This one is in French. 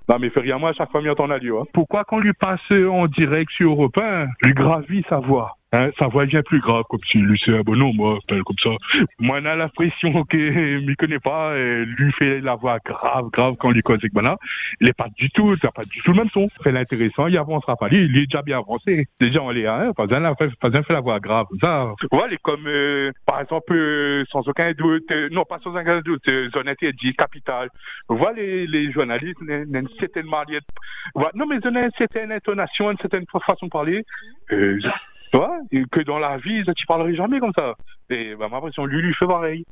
Non, mais fait rien, moi, à chaque fois, il entend la hein. Pourquoi qu'on lui passe en direct sur Europe 1, lui gravit sa voix? Hein, sa voix devient plus grave, comme si lui c'est un bonhomme, moi, comme ça. Moi, on a l'impression qu'il ne m'y connaît pas, et lui fait la voix grave quand lui cause avec Bana. Il n'est pas du tout, ça pas du tout le même son. C'est l'intéressant, il avancera pas. Lui, il est déjà bien avancé. Déjà, on est à pas besoin fait la voix grave. Ça, voilà, comme, par exemple, sans aucun doute, non, pas sans aucun doute, Zonetti dit Capital. Voilà, les journalistes, une certaine manière, voilà, non, mais une certaine intonation, une certaine façon de parler, tu vois, que dans la vie, tu parlerais jamais comme ça. Et, bah, ma impression, lui fait pareil.